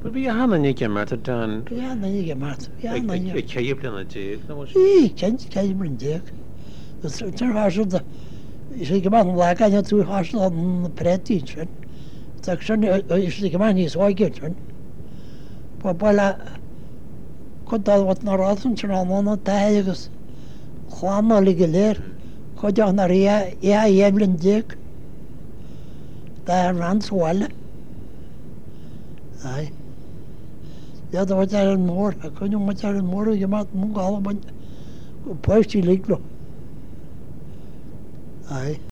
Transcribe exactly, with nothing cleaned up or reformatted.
But bhí hána níce mar don Bhí na ige mart céimh lena dé í cin céimrin déag. Tuá sé go man le gaine tú há an pretí sin. Tá sin is go man níos áige sin. Ba bailile chudalhat narásan sin anna ta agus chláánna le go léir chuideach na ré é dhéimlinn déag Tá ransáile. Ai. Iad bhaid ar an mór a chuine mu ar an mór go mat mú gáhain poisttí lílo. Ai.